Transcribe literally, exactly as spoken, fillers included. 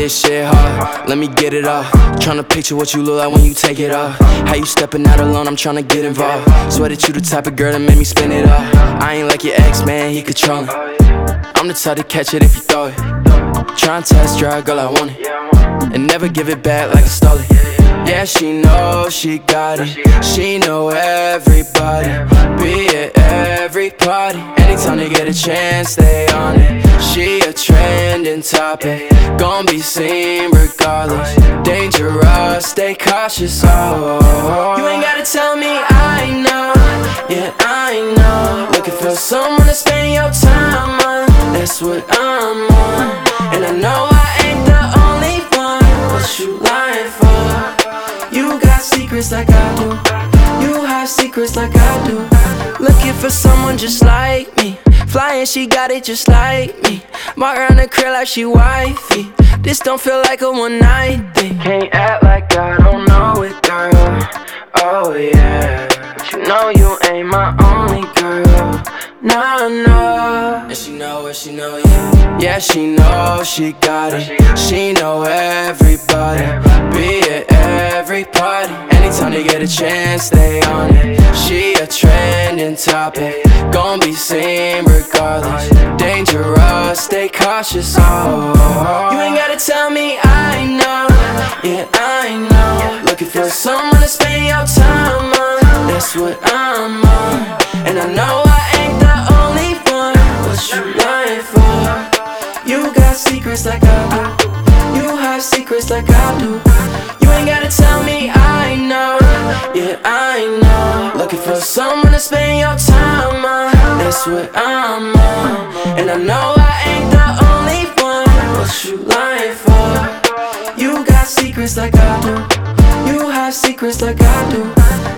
this shit hard, let me get it off. Tryna picture what you look like when you take it off. How you stepping out alone, I'm tryna get involved. Swear that you the type of girl that make me spin it off. I ain't like your ex, man, he controlling. I'm the type to catch it if you throw it. Tryna test drive, girl, I want it, and never give it back like I stole it. Yeah, she knows she got it. She know everybody, be at every party. Anytime they get a chance, they on it. She a trending topic, gon' be seen regardless. Dangerous, stay cautious, oh. You ain't gotta tell me, I know. Yeah, I know. Looking for someone to spend your time on. That's what I'm on. And I know I ain't the only one. What you lying for? You got secrets like I do. You have secrets like I do. Looking for someone just like me. Flying, she got it just like me. Mark around the crib like she wifey. This don't feel like a one night thing. Can't act like I don't know it, girl. Oh yeah, but you know you ain't my only girl. Nah, nah. And she know it, she know yeah. Yeah, she know she got it. She know everybody, be at every party. Anytime they get a chance, they on it. She a trending topic, gon' be seen regardless. Dangerous, stay cautious, oh. You ain't gotta tell me, I know. Yeah, I know. Looking for someone to spend your time on. That's what I'm on. And I know I ain't the only one. What you lying for? You got secrets like I do. You have secrets like I do. You ain't gotta tell me, I know. Yeah, I know. Looking for someone to spend your time on. That's what I'm on. And I know I ain't the only one. What you lying for? You got secrets like I do. You have secrets like I do.